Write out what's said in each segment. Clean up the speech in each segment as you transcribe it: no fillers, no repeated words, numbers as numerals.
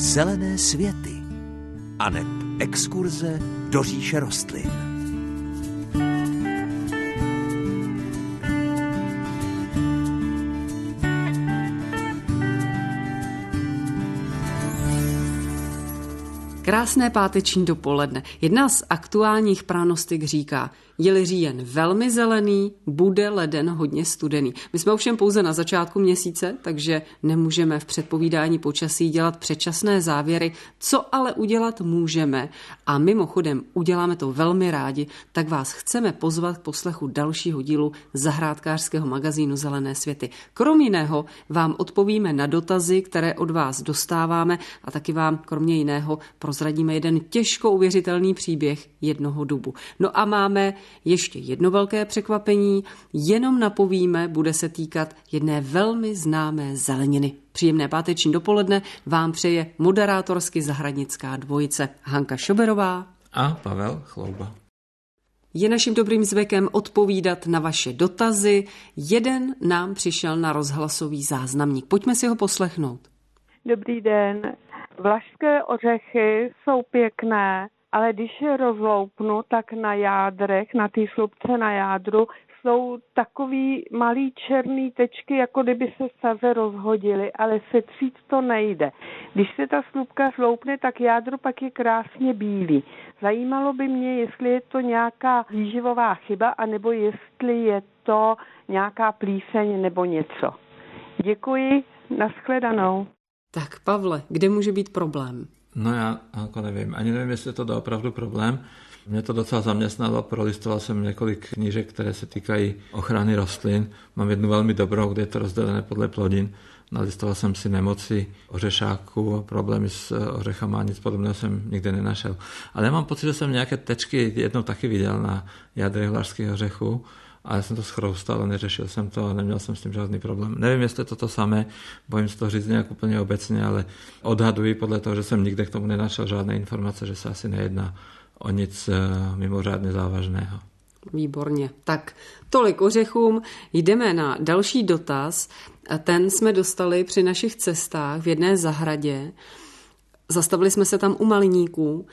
Zelené světy aneb exkurze do říše rostlin. Krásné páteční dopoledne. Jedna z aktuálních pranostik říká, je-li říjen velmi zelený, bude leden hodně studený. My jsme ovšem pouze na začátku měsíce, takže nemůžeme v předpovídání počasí dělat předčasné závěry, co ale udělat můžeme. A mimochodem uděláme to velmi rádi, tak vás chceme pozvat k poslechu dalšího dílu zahrádkářského magazínu Zelené světy. Krom jiného vám odpovíme na dotazy, které od vás dostáváme a taky vám kromě jiného prozradíme jeden těžko uvěřitelný příběh jednoho dubu. No a máme ještě jedno velké překvapení, jenom napovíme, bude se týkat jedné velmi známé zeleniny. Příjemné páteční dopoledne vám přeje moderátorsky zahradnická dvojice Hanka Šoberová a Pavel Chlouba. Je naším dobrým zvykem odpovídat na vaše dotazy. Jeden nám přišel na rozhlasový záznamník. Pojďme si ho poslechnout. Dobrý den. Vlašské ořechy jsou pěkné, ale když je rozloupnu, tak na jádrech, na té slupce na jádru, jsou takový malý černý tečky, jako kdyby se saze rozhodily, ale setřít to nejde. Když se ta slupka sloupne, tak jádro pak je krásně bílý. Zajímalo by mě, jestli je to nějaká výživová chyba, anebo jestli je to nějaká plíseň nebo něco. Děkuji, nashledanou. Tak Pavle, kde může být problém? No já nevím. Ani nevím, jestli je to opravdu problém. Mě to docela zaměstnalo, prolistoval jsem několik knížek, které se týkají ochrany rostlin. Mám jednu velmi dobrou, kde je to rozdělené podle plodin. Nalistoval jsem si nemoci ořešáků a problémy s ořechama a nic podobného jsem nikde nenašel. Ale já mám pocit, že jsem nějaké tečky jednou taky viděl na jádrech vlašských ořechů. A já jsem to schroustal a neřešil jsem to a neměl jsem s tím žádný problém. Nevím, jestli je to samé, bojím se to říct nějak úplně obecně, ale odhaduji podle toho, že jsem nikde k tomu nenašel žádné informace, že se asi nejedná o nic mimořádně závažného. Výborně. Tak tolik ořechům. Jdeme na další dotaz. Ten jsme dostali při našich cestách v jedné zahradě. Zastavili jsme se tam u maliníků,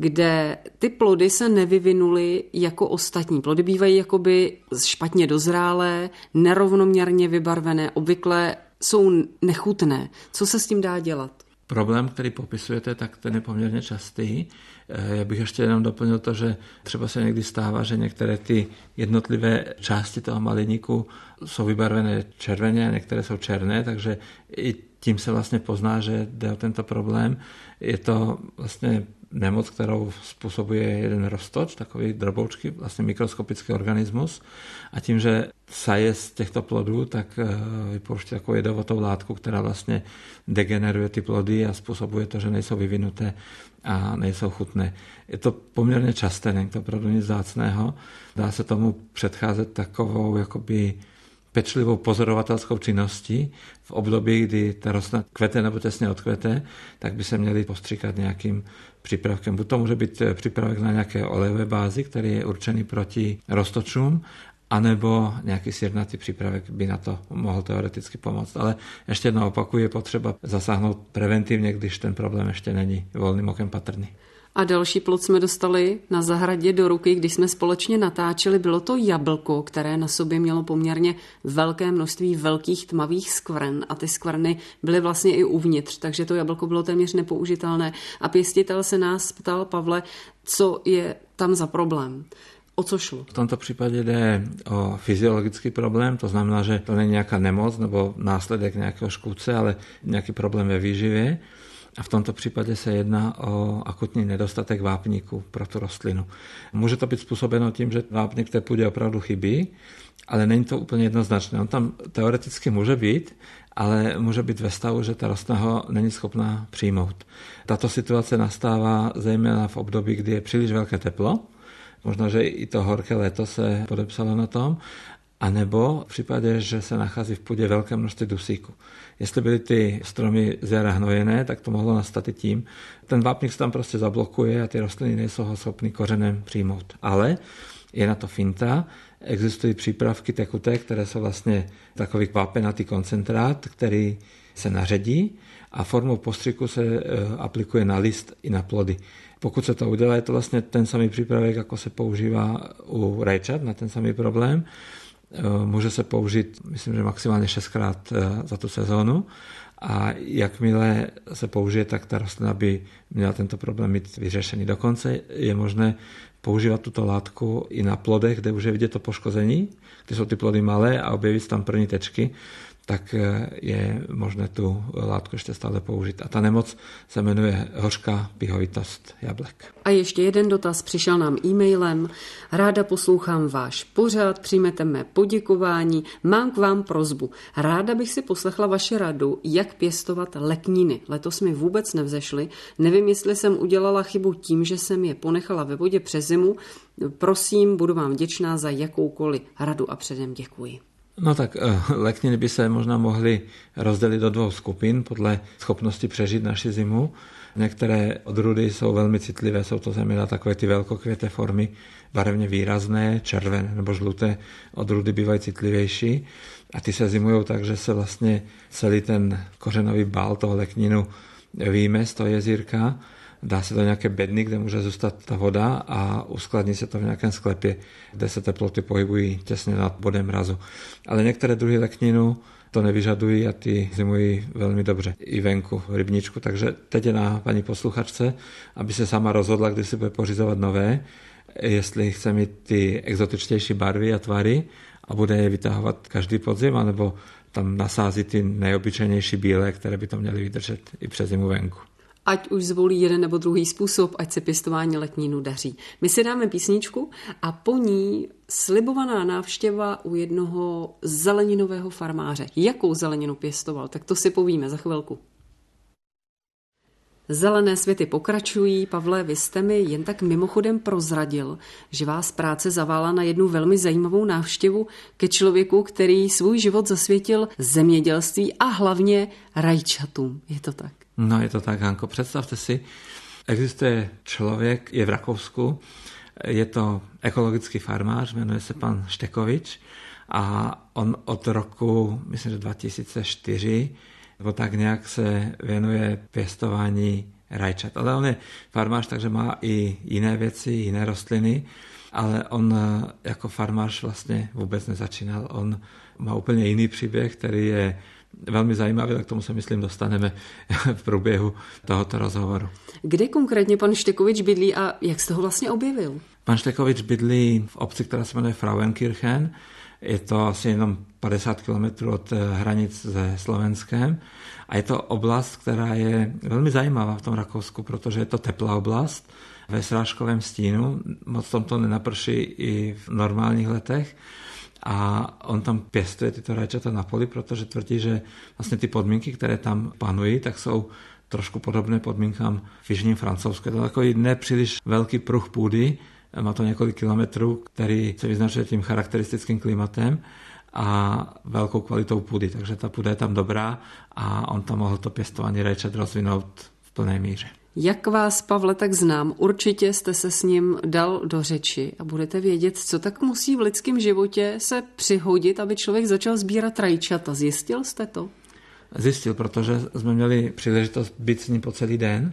kde ty plody se nevyvinuly jako ostatní. Plody bývají jakoby špatně dozrálé, nerovnoměrně vybarvené, obvykle jsou nechutné. Co se s tím dá dělat? Problém, který popisujete, tak ten je poměrně častý. Já bych ještě jenom doplnil to, že třeba se někdy stává, že některé ty jednotlivé části toho maliníku jsou vybarvené červeně a některé jsou černé, takže i tím se vlastně pozná, že jde o tento problém. Je to vlastně nemoc, kterou způsobuje jeden roztoč, takový droboučky, vlastně mikroskopický organismus. A tím, že saje z těchto plodů, tak vypouští takovou jedovatou látku, která vlastně degeneruje ty plody a způsobuje to, že nejsou vyvinuté a nejsou chutné. Je to poměrně časté, není to opravdu nic vzácného. Dá se tomu předcházet takovou jakoby pečlivou pozorovatelskou činností. V období, kdy ta rostlina kvete nebo těsně odkvete, tak by se měli postříkat nějakým přípravkem. Buď to může být přípravek na nějaké olejové bázi, který je určený proti roztočům, anebo nějaký sirnatý přípravek by na to mohl teoreticky pomoct. Ale ještě jednou opakuju, je potřeba zasáhnout preventivně, když ten problém ještě není volným okem patrný. A další plod jsme dostali na zahradě do ruky, když jsme společně natáčeli. Bylo to jablko, které na sobě mělo poměrně velké množství velkých tmavých skvrn a ty skvrny byly vlastně i uvnitř, takže to jablko bylo téměř nepoužitelné. A pěstitel se nás ptal, Pavle, co je tam za problém. O co šlo? V tomto případě jde o fyziologický problém, to znamená, že to není nějaká nemoc nebo následek nějakého škůdce, ale nějaký problém ve výživě. A v tomto případě se jedná o akutní nedostatek vápníku pro tu rostlinu. Může to být způsobeno tím, že vápník v té půdě opravdu chybí, ale není to úplně jednoznačné. On tam teoreticky může být, ale může být ve stavu, že ta rostlina ho není schopná přijmout. Tato situace nastává zejména v období, kdy je příliš velké teplo. Možná, že i to horké léto se podepsalo na tom. A nebo v případě, že se nachází v půdě velké množství dusíku. Jestli byly ty stromy z jara hnojené, tak to mohlo nastat i tím. Ten vápník se tam prostě zablokuje a ty rostliny nejsou ho schopny kořenem přijmout. Ale Je na to finta. Existují přípravky tekuté, které jsou vlastně takový vápenatý koncentrát, který se naředí a formou postřiku se aplikuje na list i na plody. Pokud se to udělá, je to vlastně ten samý přípravek, jako se používá u rajčat na ten samý problém. Může se použít, myslím, že maximálně 6krát za tu sezónu a jakmile se použije, tak ta rostlina by měla tento problém mít vyřešený. Dokonce je možné používat tuto látku i na plodech, kde už je vidět to poškození, kde jsou ty plody malé a objeví se tam první tečky, tak je možné tu látku ještě stále použít. A ta nemoc se jmenuje hořká pihovitost jablek. A ještě jeden dotaz přišel nám e-mailem. Ráda poslouchám váš pořad, přijmete mé poděkování. Mám k vám prosbu. Ráda bych si poslechla vaši radu, jak pěstovat lekniny. Letos mi vůbec nevzešly. Nevím, jestli jsem udělala chybu tím, že jsem je ponechala ve vodě přes zimu. Prosím, budu vám vděčná za jakoukoliv radu a předem děkuji. No tak lekniny by se možná mohly rozdělit do 2 skupin podle schopnosti přežít naši zimu. Některé odrůdy jsou velmi citlivé, jsou to zejména takové ty velkokvěté formy, barevně výrazné, červené nebo žluté odrůdy bývají citlivější a ty se zimují tak, že se vlastně celý ten kořenový bál toho lekninu vyjme z toho jezírka, dá se do nějaké bedny, kde může zůstat ta voda a uskladní se to v nějakém sklepě, kde se teploty pohybují těsně nad bodem mrazu. Ale některé druhy lekninu to nevyžadují a ty zimují velmi dobře i venku v rybníčku. Takže teď je na paní posluchačce, aby se sama rozhodla, kdy si bude pořizovat nové, jestli chce mít ty exotičtější barvy a tvary a bude je vytahovat každý podzim, anebo tam nasází ty nejobyčejnější bílé, které by to měly vydržet i přes zimu venku. Ať už zvolí jeden nebo druhý způsob, ať se pěstování leknínu daří. My si dáme písničku a po ní slibovaná návštěva u jednoho zeleninového farmáře. Jakou zeleninu pěstoval, tak to si povíme za chvilku. Zelené světy pokračují. Pavle, vy jste mi jen tak mimochodem prozradil, že vás práce zavála na jednu velmi zajímavou návštěvu ke člověku, který svůj život zasvětil zemědělství a hlavně rajčatům. Je to tak? No je to tak, Hanko. Představte si, existuje člověk, je v Rakousku, je to ekologický farmář, jmenuje se pan Štekovič a on od roku, myslím, že 2004, nebo tak nějak se věnuje pěstování rajčat. Ale on je farmář, takže má i jiné věci, jiné rostliny, ale on jako farmář vlastně vůbec nezačínal. On má úplně jiný příběh, který je velmi zajímavý, tak k tomu se, myslím, dostaneme v průběhu tohoto rozhovoru. Kde konkrétně pan Štekovič bydlí a jak jste ho vlastně objevil? Pan Štekovič bydlí v obci, která se jmenuje Frauenkirchen. Je to asi jenom 50 km od hranic se Slovenskem a je to oblast, která je velmi zajímavá v tom Rakousku, protože je to teplá oblast ve srážkovém stínu, moc tom to nenaprší i v normálních letech a on tam pěstuje tyto rajčata na poli, protože tvrdí, že vlastně ty podmínky, které tam panují, tak jsou trošku podobné podmínkám v jižním Francouzsku. Je to takový nepříliš velký pruh půdy, má to několik kilometrů, který se vyznačuje tím charakteristickým klimatem a velkou kvalitou půdy, takže ta půda je tam dobrá a on tam mohl to pěstování rajčat rozvinout v plné míře. Jak vás, Pavle, tak znám, určitě jste se s ním dal do řeči a budete vědět, co tak musí v lidském životě se přihodit, aby člověk začal sbírat rajčata. Zjistil jste to? Zjistil, protože jsme měli příležitost být s ním po celý den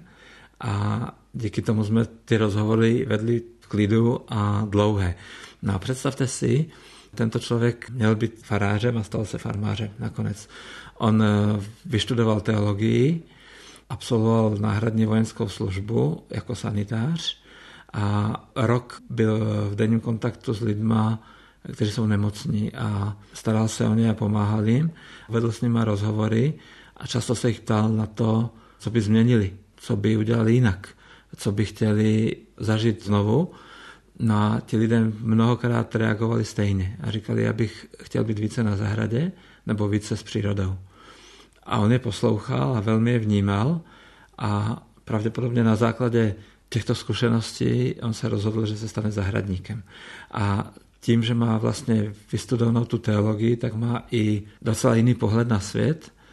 a díky tomu jsme ty rozhovory vedli v klidu a dlouhé. No a představte si, tento člověk měl být farářem a stal se farmářem nakonec. On vyštudoval teologii, absolvoval náhradní vojenskou službu jako sanitář a rok byl v denním kontaktu s lidma, kteří jsou nemocní a staral se o ně a pomáhal jim. Vedl s nimi rozhovory a často se jich ptal na to, co by změnili, co by udělali jinak, co by chtěli zažít znovu. No a ti lidé mnohokrát reagovali stejně a říkali, já bych chtěl být více na zahradě nebo více s přírodou. A on je poslouchal a velmi je vnímal a pravděpodobně na základě těchto zkušeností on se rozhodl, že se stane zahradníkem. A tím, že má vlastně vystudovanou tu teologii, tak má i docela jiný pohled na svět.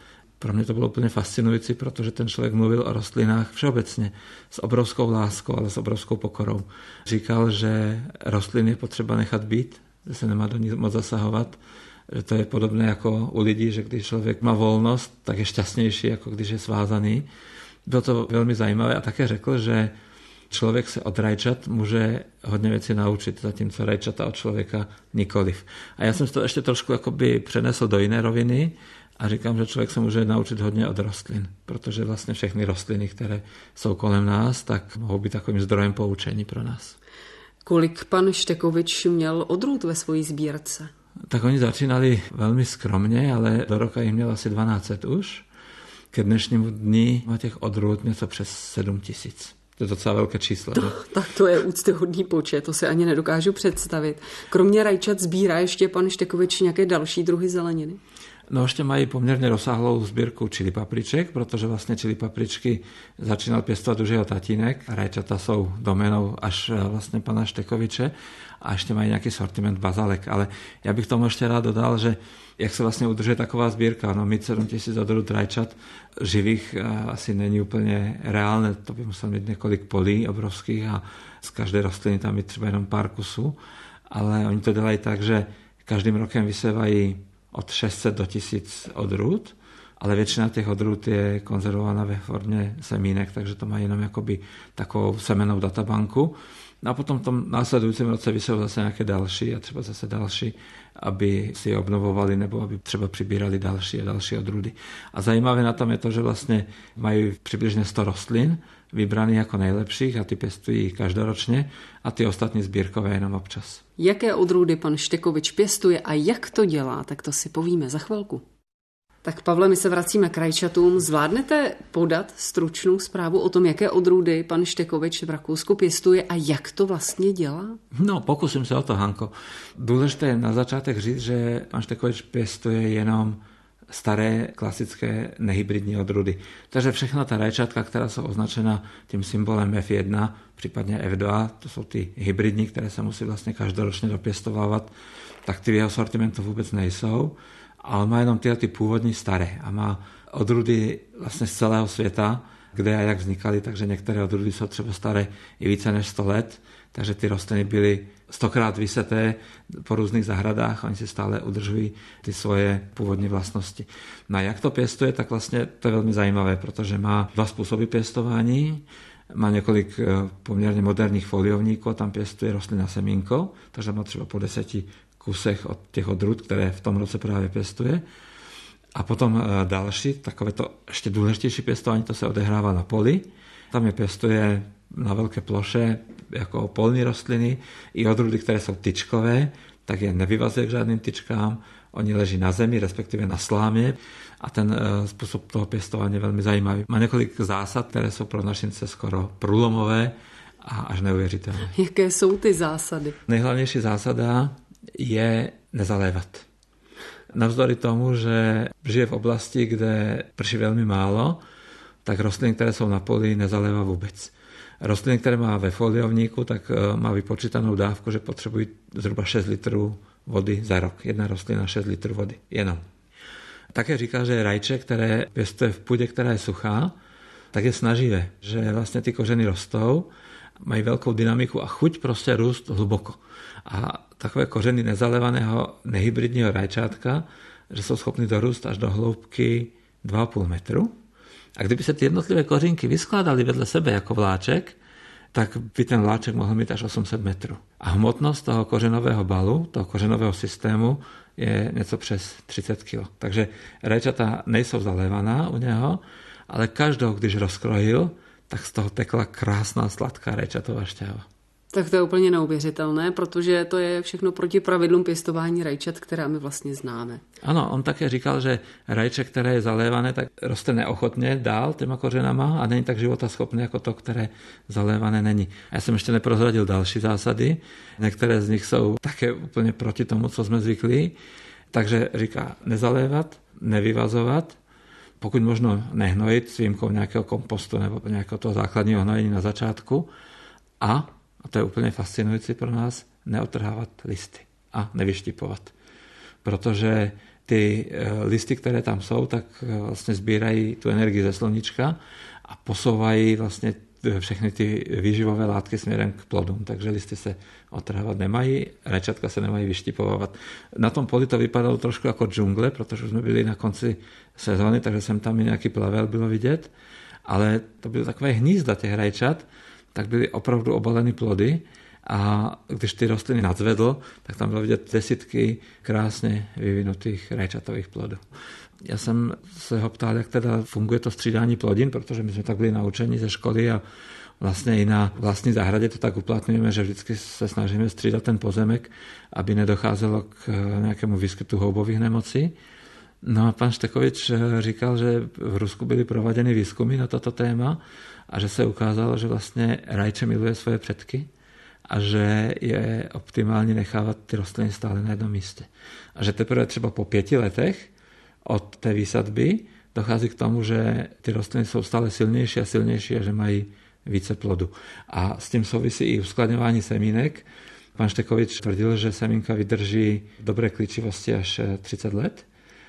Pro mě to bylo úplně fascinující, protože ten člověk mluvil o rostlinách všeobecně s obrovskou láskou, ale s obrovskou pokorou. Říkal, že rostliny je potřeba nechat být, že se nemá do nich moc zasahovat, že to je podobné jako u lidí, že když člověk má volnost, tak je šťastnější, jako když je svázaný. Bylo to velmi zajímavé a také řekl, že člověk se od rajčat může hodně věcí naučit, zatímco rajčata od člověka nikoliv. A já jsem to ještě trošku jakoby přenesl do jiné roviny a říkám, že člověk se může naučit hodně od rostlin, protože vlastně všechny rostliny, které jsou kolem nás, tak mohou být takovým zdrojem poučení pro nás. Kolik pan Štekovič měl odrůd ve své sbírce? Tak oni začínali velmi skromně, ale do roka jich měl asi 1200 už. Ke dnešnímu dní má těch odrůd něco přes 7000. To je docela velké číslo. Tak to je úctyhodný počet, to si ani nedokážu představit. Kromě rajčat sbírá ještě pan Štekovič nějaké další druhy zeleniny? No ještě mají poměrně rozsáhlou sbírku čili papriček, protože vlastně čili papričky začínal pěstovat už jeho tatínek. Rajčata jsou doménou až vlastně pana Štekoviče a ještě mají nějaký sortiment bazalek. Ale já bych tomu ještě rád dodal, že jak se vlastně udržuje taková sbírka, no mít 7000 odrůd rajčat živých asi není úplně reálné, to by musel mít několik polí obrovských a z každé rostliny tam mít třeba jenom pár kusů, ale oni to dělají tak, že každým rokem vysévají od 600 do 1000 odrůd, ale většina těch odrůd je konzervována ve formě semínek, takže to má jenom jakoby takovou semennou databanku. A potom v tom následujícím roce vysou zase nějaké další a třeba zase další, aby si je obnovovali nebo aby třeba přibírali další a další odrůdy. A zajímavé na tom je to, že vlastně mají přibližně 100 rostlin vybraných jako nejlepších a ty pěstují každoročně a ty ostatní sbírkové jenom občas. Jaké odrůdy pan Štekovič pěstuje a jak to dělá, tak to si povíme za chvilku. Tak Pavle, my se vracíme k rajčatům. Zvládnete podat stručnou zprávu o tom, jaké odrůdy pan Štekovič v Rakousku pěstuje a jak to vlastně dělá? No, pokusím se o to, Hanko. Důležité je na začátek říct, že pan Štekovič pěstuje jenom staré, klasické, nehybridní odrůdy. Takže všechna ta rajčatka, která jsou označena tím symbolem F1, případně F2, to jsou ty hybridní, které se musí vlastně každoročně dopěstovávat, tak ty v jeho sortimentu vůbec nejsou. A on má jenom ty původní staré a má odrůdy vlastně z celého světa, kde a jak vznikaly, takže některé odrůdy jsou třeba staré i více než 100 let, takže ty rostliny byly 100krát vyseté po různých zahradách a oni si stále udržují ty svoje původní vlastnosti. No a jak to pěstuje, tak vlastně to je velmi zajímavé, protože má 2 způsoby pěstování. Má několik poměrně moderních foliovníků a tam pěstuje rostlina semínko, takže má třeba po 10 kusech od těch odrůd, které v tom roce právě pěstuje. A potom další, takové to ještě důležitější pěstování, to se odehrává na poli. Tam je pěstuje na velké ploše jako polní rostliny i odrůdy, které jsou tyčkové, tak je nevyvazuje k žádným tyčkám. Oni leží na zemi, respektive na slámě a ten způsob toho pěstování je velmi zajímavý. Má několik zásad, které jsou pro našince skoro průlomové a až neuvěřitelné. Jaké jsou ty zásady? Nejhlavnější zásada je nezalévat. Navzdory tomu, že žije v oblasti, kde prší velmi málo, tak rostliny, které jsou na poli, nezalévá vůbec. Rostliny, které má ve foliovníku, tak má vypočítanou dávku, že potřebují zhruba 6 litrů vody za rok. Jedna rostlina 6 litrů vody. Jenom. Také říká, že rajče, které pěstuje v půdě, která je suchá, tak je snaživé, že vlastně ty kořeny rostou, mají velkou dynamiku a chuť prostě růst hluboko. A takové kořeny nezalevaného nehybridního rajčátka, že jsou schopny dorůst až do hloubky 2,5 metru. A kdyby se ty jednotlivé kořínky vyskládaly vedle sebe jako vláček, tak by ten vláček mohl mít až 800 metrů. A hmotnost toho kořenového balu, toho kořenového systému je něco přes 30 kg. Takže rajčata nejsou zalévaná u něho, ale každou, když rozkrojil, tak z toho tekla krásná sladká rajčatová šťáva. Tak to je úplně neuvěřitelné, protože to je všechno proti pravidlům pěstování rajčat, která my vlastně známe. Ano, on také říkal, že rajče, které je zalévané, tak roste neochotně dál těma kořenama a není tak životaschopné jako to, které zalévané není. A já jsem ještě neprozradil další zásady. Některé z nich jsou také úplně proti tomu, co jsme zvyklí. Takže říká nezalévat, nevyvazovat, pokud možno nehnojit s výjimkou nějakého kompostu nebo nějakého toho základního hnojení na začátku a to je úplně fascinující pro nás, neotrhávat listy a nevyštipovat. Protože ty listy, které tam jsou, tak vlastně sbírají tu energii ze sluníčka a posouvají vlastně všechny ty výživové látky směrem k plodům, takže listy se otrhávat nemají, rajčatka se nemají vyštipovávat. Na tom poli to vypadalo trošku jako džungle, protože jsme byli na konci sezóny, takže jsem tam i nějaký plavel bylo vidět, ale to byly takové hnízda těch rajčat, tak byly opravdu obalené plody a když ty rostliny nadzvedl, tak tam bylo vidět desítky krásně vyvinutých rajčatových plodů. Já jsem se ho ptal, jak teda funguje to střídání plodin, protože my jsme tak byli naučeni ze školy a vlastně i na vlastní zahradě to tak uplatňujeme, že vždycky se snažíme střídat ten pozemek, aby nedocházelo k nějakému výskytu houbových nemocí. No a pan Štekovič říkal, že v Rusku byly prováděny výzkumy na toto téma a že se ukázalo, že vlastně rajče miluje svoje předky a že je optimální nechávat ty rostliny stále na jednom místě. A že teprve třeba po 5 letech od té výsadby dochází k tomu, že ty rostliny jsou stále silnější a silnější a že mají více plodu. A s tím souvisí i uskladňování semínek. Pan Štekovič tvrdil, že semínka vydrží dobré klíčivosti až 30 let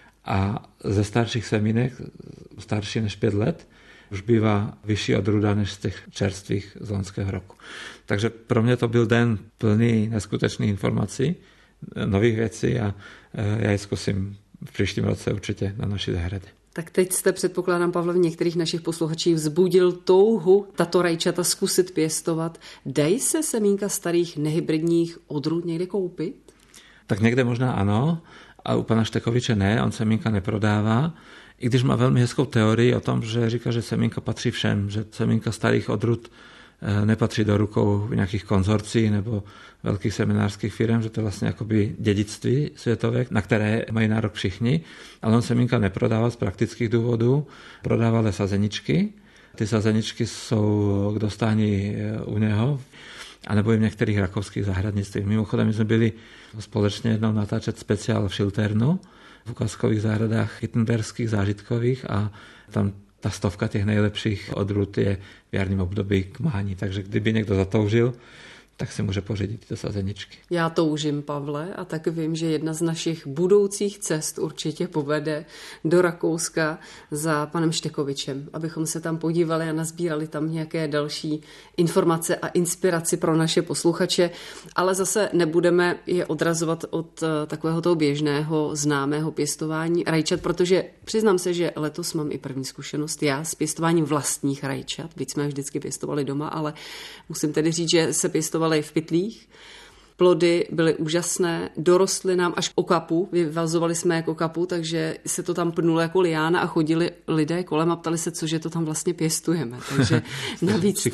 a ze starších semínek, starší než 5 let, už bývá vyšší odrůda než z těch čerstvých z loňského roku. Takže pro mě to byl den plný neskutečných informací, nových věcí a já je zkusím v příštím roce určitě na naší zahradě. Tak teď jste, předpokládám, Pavle, v některých našich posluchačích vzbudil touhu tato rajčata zkusit pěstovat. Dají se semínka starých nehybridních odrůd někde koupit? Tak někde možná ano, a u pana Štekoviče ne, on semínka neprodává. I když má velmi hezkou teorii o tom, že říká, že semínka patří všem, že semínka starých odrůd nepatří do rukou nějakých konzorcí nebo velkých seminářských firm, že to je vlastně jakoby dědictví světové, na které mají nárok všichni, ale on semínka neprodává z praktických důvodů, prodává ale sazeničky. Ty sazeničky jsou k dostání u něho, anebo i v některých rakovských zahradnictvích. Mimochodem, my jsme byli společně jednou natáčet speciál v Šilternu, v ukázkových zahradách chyttenberských, zážitkových a tam ta 100 těch nejlepších odrůd je v jarním období k mání. Takže kdyby někdo zatoužil, tak si může pořídit tyto sazeničky. Já toužím, Pavle, a tak vím, že jedna z našich budoucích cest určitě povede do Rakouska za panem Štekovičem, abychom se tam podívali a nazbírali tam nějaké další informace a inspiraci pro naše posluchače, ale zase nebudeme je odrazovat od takového toho běžného známého pěstování rajčat, protože přiznám se, že letos mám i první zkušenost já s pěstováním vlastních rajčat, byť jsme vždycky pěstovali doma, ale musím tedy říct, že se pěstovali v pytlích. Plody byly úžasné, dorostly nám až k okapu, vyvazovali jsme jako kapu, takže se to tam pnulo jako liána a chodili lidé kolem a ptali se, cože to tam vlastně pěstujeme. Takže navíc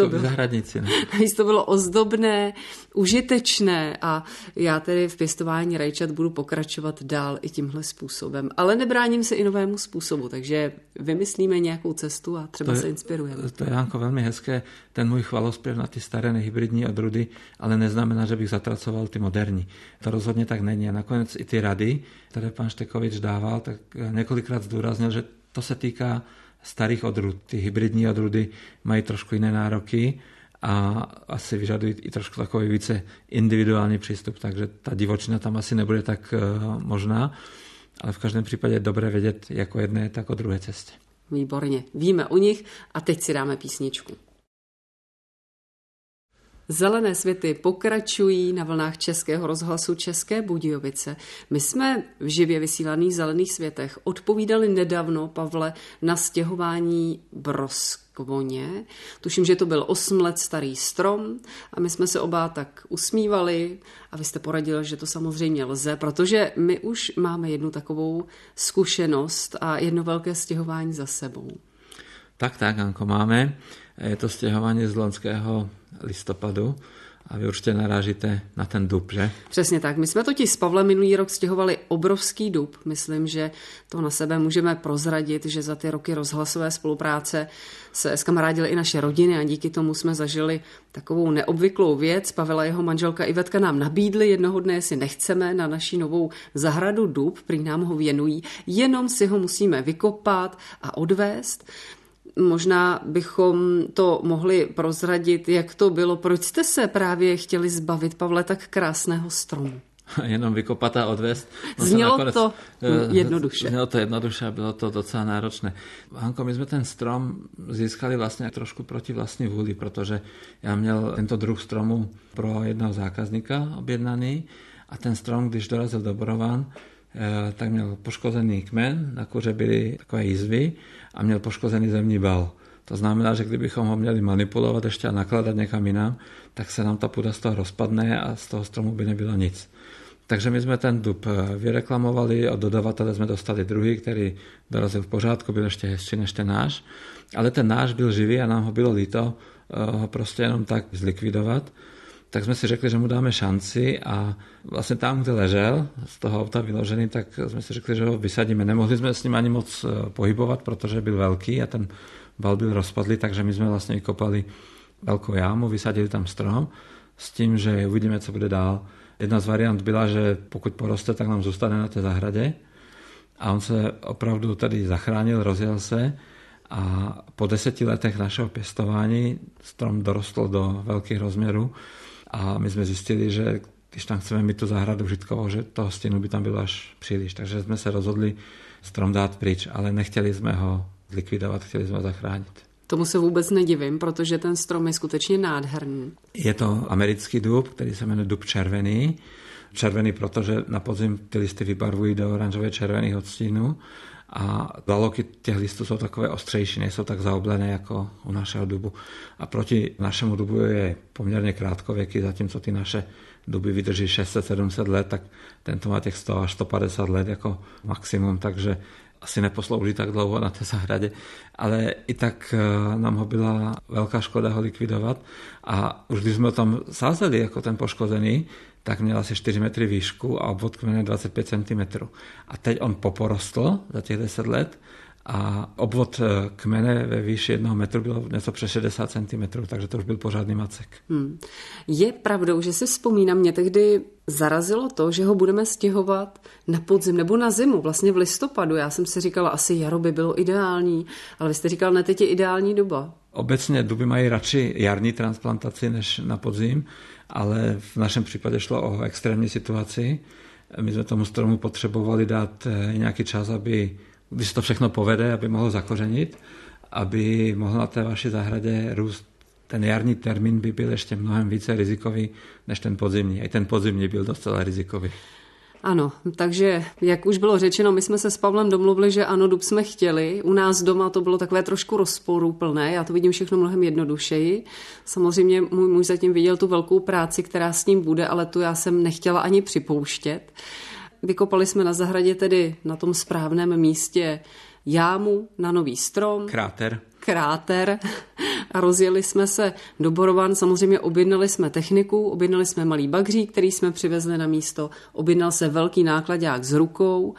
to bylo ozdobné, užitečné a já tedy v pěstování rajčat budu pokračovat dál i tímhle způsobem. Ale nebráním se i novému způsobu, takže vymyslíme nějakou cestu a třeba se inspirujeme. To je, Janko, velmi hezké, ten můj chvalospěv na ty staré nehybridní odrůdy, ale neznamená, že bych zatracoval ty moderní. To rozhodně tak není. A nakonec i ty rady, které pan Štekovič dával, tak několikrát zdůraznil, že to se týká starých odrůd. Ty hybridní odrůdy mají trošku jiné nároky a asi vyžadují i trošku takový více individuální přístup, takže ta divočina tam asi nebude tak možná, ale v každém případě je dobré vědět jak o jedné, tak o druhé cestě. Výborně. Víme o nich a teď si dáme písničku. Zelené světy pokračují na vlnách Českého rozhlasu České Budějovice. My jsme v živě vysílaných Zelených světech odpovídali nedávno, Pavle, na stěhování broskvoně. Tuším, že to byl 8 let starý strom a my jsme se oba tak usmívali a vy jste poradil, že to samozřejmě lze, protože my už máme jednu takovou zkušenost a jedno velké stěhování za sebou. Tak, Anko, máme. Je to stěhování z loňského listopadu a vy určitě narážíte na ten dub, že? Přesně tak. My jsme totiž s Pavlem minulý rok stěhovali obrovský dub. Myslím, že to na sebe můžeme prozradit, že za ty roky rozhlasové spolupráce se skamarádily i naše rodiny a díky tomu jsme zažili takovou neobvyklou věc. Pavel a jeho manželka Ivetka nám nabídli jednoho dne, jestli nechceme na naší novou zahradu dub, prý nám ho věnují, jenom si ho musíme vykopat a odvést. Možná bychom to mohli prozradit, jak to bylo. Proč jste se právě chtěli zbavit, Pavle, tak krásného stromu? jenom vykopat a odvést. Znělo to jednoduše. Znělo to jednoduše a bylo to docela náročné. Hanko, my jsme ten strom získali vlastně trošku proti vlastní vůli, protože já měl tento druh stromu pro jednoho zákazníka objednaný a ten strom, když dorazil do Borovan, tak měl poškozený kmen, na kůře byly takové jizvy a měl poškozený zemní bal. To znamená, že kdybychom ho měli manipulovat ještě a nakládat někam jinam, tak se nám ta půda z toho rozpadne a z toho stromu by nebylo nic. Takže my jsme ten dub vyreklamovali, od dodavatele jsme dostali druhý, který dorazil v pořádku, byl ještě hezčí než ten náš, ale ten náš byl živý a nám ho bylo líto ho prostě jenom tak zlikvidovat. Tak jsme si řekli, že mu dáme šanci a vlastně tam, kde ležel, z toho auta vyložený, tak jsme si řekli, že ho vysadíme. Nemohli jsme s ním ani moc pohybovat, protože byl velký a ten bal byl rozpadlý, takže my jsme vlastně vykopali velkou jámu, vysadili tam strom s tím, že uvidíme, co bude dál. Jedna z variant byla, že pokud poroste, tak nám zůstane na té zahradě a on se opravdu tady zachránil, rozjel se a po 10 letech našeho pěstování strom dorostl do velkých rozměrů a my jsme zjistili, že když tam chceme mít tu zahradu užitkovou, že toho stěnu by tam bylo až příliš. Takže jsme se rozhodli strom dát pryč, ale nechtěli jsme ho zlikvidovat, chtěli jsme ho zachránit. Tomu se vůbec nedivím, protože ten strom je skutečně nádherný. Je to americký dub, který se jmenuje dub červený. Červený, protože na podzim ty listy vybarvují do oranžově červených odstínů a laloky těch listů jsou takové ostřejší, nejsou tak zaoblené jako u našeho dubu. A proti našemu dubu je poměrně krátkověký, zatímco ty naše duby vydrží 600-700 let, tak tento má těch 100 až 150 let jako maximum, takže asi neposlouží tak dlouho na té zahradě, ale i tak nám ho byla velká škoda ho likvidovat a už když jsme ho tam sázeli jako ten poškozený, tak měl asi 4 metry výšku a obvod kmene 25 cm. A teď on poporostl za těch 10 let a obvod kmene ve výši 1 metru bylo něco přes 60 cm, takže to už byl pořádný macek. Je pravdou, že si vzpomínám, mě tehdy zarazilo to, že ho budeme stěhovat na podzim nebo na zimu, vlastně v listopadu. Já jsem si říkala, asi jaro by bylo ideální, ale vy jste říkal, ne, teď je ideální doba. Obecně duby mají radši jarní transplantaci než na podzim, ale v našem případě šlo o extrémní situaci. My jsme tomu stromu potřebovali dát nějaký čas, aby, když se to všechno povede, aby mohl zakořenit, aby mohl na té vaší zahradě růst. Ten jarní termín by byl ještě mnohem více rizikový než ten podzimní. I ten podzimní byl docela rizikový. Ano, takže jak už bylo řečeno, my jsme se s Pavlem domluvili, že ano, dub jsme chtěli. U nás doma to bylo takové trošku rozporuplné, já to vidím všechno mnohem jednodušeji. Samozřejmě můj muž zatím viděl tu velkou práci, která s ním bude, ale tu já jsem nechtěla ani připouštět. Vykopali jsme na zahradě tedy na tom správném místě jámu na nový strom. Kráter. A rozjeli jsme se do Borovan, samozřejmě objednali jsme techniku, objednali jsme malý bagřík, který jsme přivezli na místo, objednal se velký nákladák s rukou.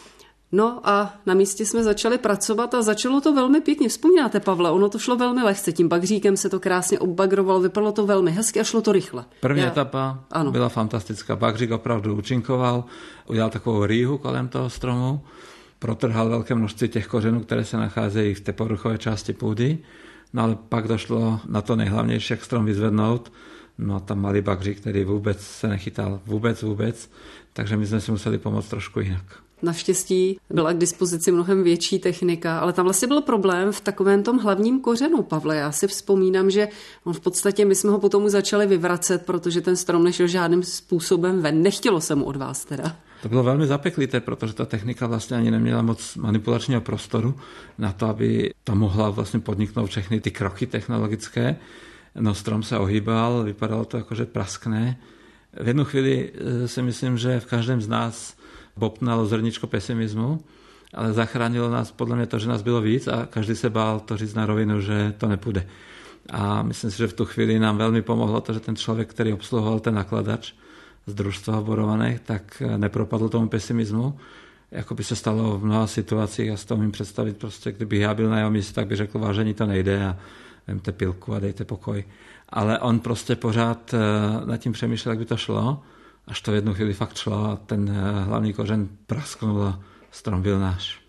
No a na místě jsme začali pracovat a začalo to velmi pěkně. Vzpomínáte, Pavle, ono to šlo velmi lehce, tím bagříkem se to krásně obbagrovalo, vypadalo to velmi hezky a šlo to rychle. První etapa byla fantastická, bagřík opravdu účinkoval, udělal takovou rýhu kolem toho stromu, protrhal velké množství těch kořenů, které se nacházejí v té povrchové části půdy. No ale pak došlo na to nejhlavnější, jak strom vyzvednout. No a tam malý bagřík, který vůbec se nechytal, vůbec. Takže my jsme si museli pomoct trošku jinak. Naštěstí byla k dispozici mnohem větší technika, ale tam vlastně byl problém v takovém tom hlavním kořenu, Pavle. Já si vzpomínám, že on v podstatě, my jsme ho potom začali vyvracet, protože ten strom nešel žádným způsobem ven. Nechtělo se mu od vás teda. To bylo velmi zapeklité, protože ta technika vlastně ani neměla moc manipulačního prostoru na to, aby ta mohla vlastně podniknout všechny ty kroky technologické. No, strom se ohýbal, vypadalo to jako, že praskne. V jednu chvíli si myslím, že v každém z nás bobtnalo zrničko pesimismu, ale zachránilo nás podle mě to, že nás bylo víc a každý se bál to říct na rovinu, že to nepůjde. A myslím si, že v tu chvíli nám velmi pomohlo to, že ten člověk, který obsluhoval ten nakladač z družstva v Borovanech, tak nepropadl tomu pesimismu. Jako by se stalo v mnoha situacích a s toho mým představit prostě, kdybych já byl na jeho místě, tak bych řekl, vážení, to nejde a vemte pilku a dejte pokoj. Ale on prostě pořád nad tím přemýšlel, jak by to šlo, až to v jednu chvíli fakt šlo a ten hlavní kořen prasknul a strom byl náš.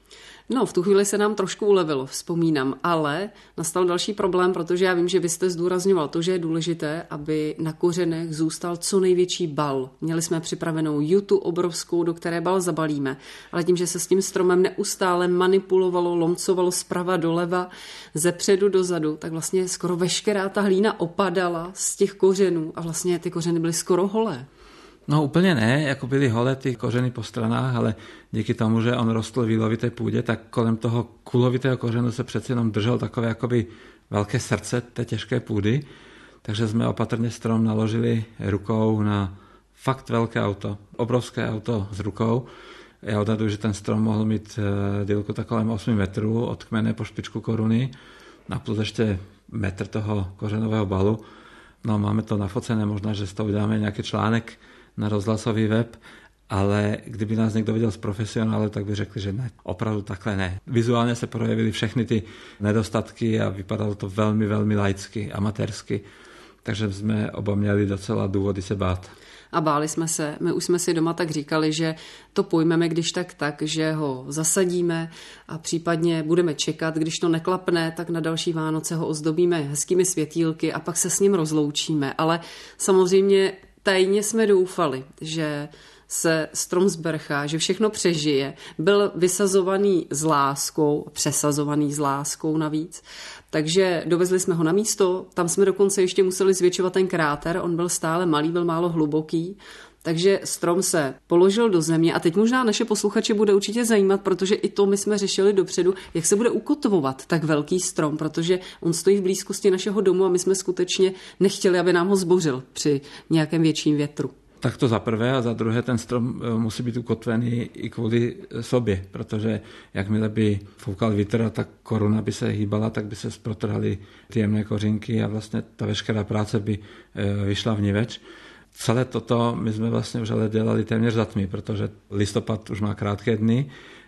No, v tu chvíli se nám trošku ulevilo, vzpomínám, ale nastal další problém, protože já vím, že vy jste zdůrazňoval to, že je důležité, aby na kořenech zůstal co největší bal. Měli jsme připravenou jutu obrovskou, do které bal zabalíme, ale tím, že se s tím stromem neustále manipulovalo, lomcovalo zprava doleva, zepředu dozadu, tak vlastně skoro veškerá ta hlína opadala z těch kořenů a vlastně ty kořeny byly skoro holé. No úplně ne, jako byly holé ty kořeny po stranách, ale díky tomu, že on rostl v jílovité půdě, tak kolem toho kulovitého kořenu se přeci jenom držel takové jakoby velké srdce té těžké půdy, takže jsme opatrně strom naložili rukou na fakt velké auto, obrovské auto s rukou. Já odhaduji, že ten strom mohl mít délku tak kolem 8 metrů od kmene po špičku koruny a plus ještě metr toho kořenového balu. No máme to nafocené, možná, že z toho uděláme nějaký článek na rozhlasový web, ale kdyby nás někdo viděl z profesionálu, tak by řekli, že ne, opravdu takhle ne. Vizuálně se projevily všechny ty nedostatky a vypadalo to velmi, velmi laicky, amatérsky, takže jsme oba měli docela důvody se bát. A báli jsme se, my už jsme si doma tak říkali, že to pojmeme když tak, že ho zasadíme a případně budeme čekat, když to neklapne, tak na další Vánoce ho ozdobíme hezkými světýlky a pak se s ním rozloučíme. Ale samozřejmě tajně jsme doufali, že se strom zbrchá, že všechno přežije. Byl vysazovaný s láskou, přesazovaný s láskou navíc. Takže dovezli jsme ho na místo, tam jsme dokonce ještě museli zvětšovat ten kráter, on byl stále malý, byl málo hluboký. Takže strom se položil do země a teď možná naše posluchače bude určitě zajímat, protože i to my jsme řešili dopředu, jak se bude ukotvovat tak velký strom, protože on stojí v blízkosti našeho domu a my jsme skutečně nechtěli, aby nám ho zbořil při nějakém větším větru. Tak to za prvé a za druhé ten strom musí být ukotvený i kvůli sobě, protože jakmile by foukal vítr a ta koruna by se hýbala, tak by se protrhaly ty jemné kořínky a vlastně ta veškerá práce by vyšla vniveč. Celé toto my jsme vlastně už ale dělali téměř za tmy, protože listopad už má krátké dny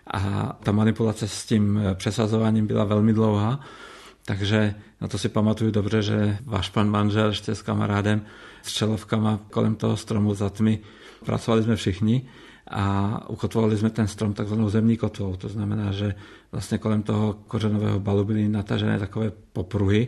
a ta manipulace s tím přesazováním byla velmi dlouhá, takže na to si pamatuju dobře, že váš pan manžel ještě s kamarádem s čelovkama kolem toho stromu za tmy pracovali jsme všichni a ukotvovali jsme ten strom takzvanou zemní kotvou. To znamená, že vlastně kolem toho kořenového balu byly natažené takové popruhy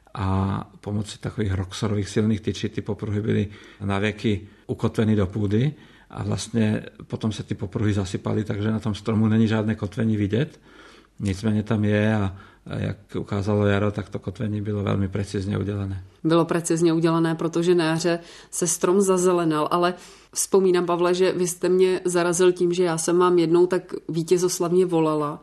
a pomocí takových roxorových silných tyčí ty popruhy byly navěky ukotveny do půdy a vlastně potom se ty popruhy zasypaly, takže na tom stromu není žádné kotvení vidět. Nicméně tam je a jak ukázalo jaro, tak to kotvení bylo velmi precizně udělané. Bylo precizně udělané, protože na jaře se strom zazelenal, ale vzpomínám, Pavle, že vy jste mě zarazil tím, že já jsem vám jednou tak vítězoslavně volala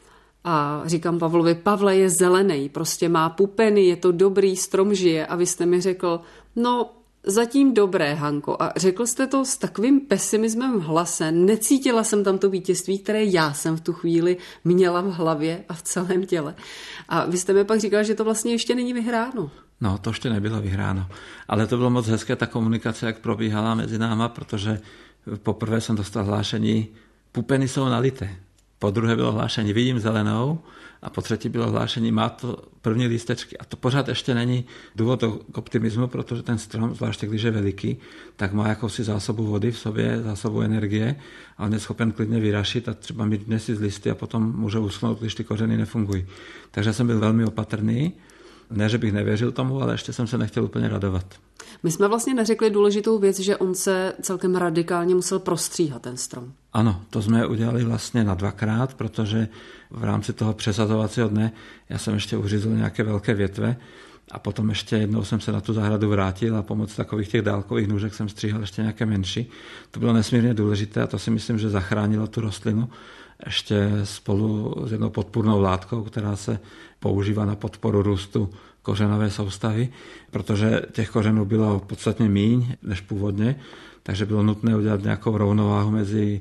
a říkám Pavlovi, Pavle je zelený, prostě má pupeny, je to dobrý, strom žije a vy jste mi řekl, no zatím dobré, Hanko. A řekl jste to s takovým pesimismem v hlase. Necítila jsem tam to vítězství, které já jsem v tu chvíli měla v hlavě a v celém těle. A vy jste mi pak říkal, že to vlastně ještě není vyhráno. No, to ještě nebylo vyhráno. Ale to bylo moc hezké, ta komunikace, jak probíhala mezi náma, protože poprvé jsem dostal hlášení, pupeny jsou nalité. Po druhé bylo hlášení, vidím zelenou a po třetí bylo hlášení, má to první lístečky. A to pořád ještě není důvod k optimismu, protože ten strom, zvláště když je veliký, tak má jakousi zásobu vody v sobě, zásobu energie a on je schopen klidně vyrašit a třeba mít měsíc listy a potom může uschnout, když ty kořeny nefungují. Takže jsem byl velmi opatrný. Ne, že bych nevěřil tomu, ale ještě jsem se nechtěl úplně radovat. My jsme vlastně neřekli důležitou věc, že on se celkem radikálně musel prostříhat, ten strom. Ano, to jsme udělali vlastně na dvakrát, protože v rámci toho přesazovacího dne já jsem ještě uřízl nějaké velké větve a potom ještě jednou jsem se na tu zahradu vrátil a pomocí takových těch dálkových nůžek jsem stříhal ještě nějaké menší. To bylo nesmírně důležité a to si myslím, že zachránilo tu rostlinu ještě spolu s jednou podpůrnou látkou, která se používá na podporu růstu kořenové soustavy, protože těch kořenů bylo podstatně míň než původně, takže bylo nutné udělat nějakou rovnováhu mezi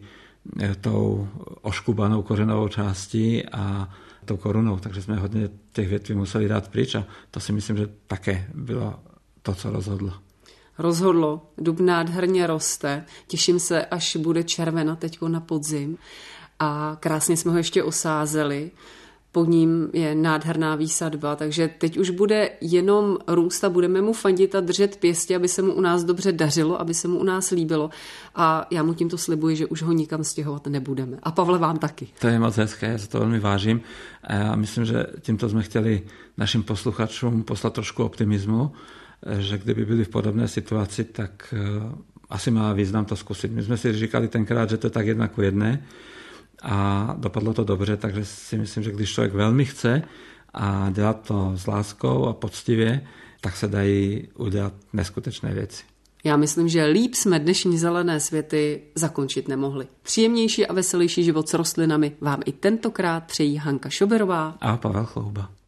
tou oškubanou kořenovou částí a tou korunou, takže jsme hodně těch větví museli dát pryč a to si myslím, že také bylo to, co rozhodlo. Rozhodlo, dub nádherně roste, těším se, až bude červena teďko na podzim a krásně jsme ho ještě osázeli. pod ním je nádherná výsadba, takže teď už bude jenom růst a budeme mu fandit a držet pěstě, aby se mu u nás dobře dařilo, aby se mu u nás líbilo a já mu tímto slibuji, že už ho nikam stěhovat nebudeme. A Pavle, vám taky. To je moc hezké, já se to velmi vážím a já myslím, že tímto jsme chtěli našim posluchačům poslat trošku optimismu, že kdyby byli v podobné situaci, tak asi má význam to zkusit. My jsme si říkali tenkrát, že to je tak 1:1 a dopadlo to dobře, takže si myslím, že když člověk velmi chce a dělá to s láskou a poctivě, tak se dají udělat neskutečné věci. Já myslím, že líp jsme dnešní Zelené světy zakončit nemohli. Příjemnější a veselější život s rostlinami vám i tentokrát přejí Hanka Šoberová a Pavel Chlouba.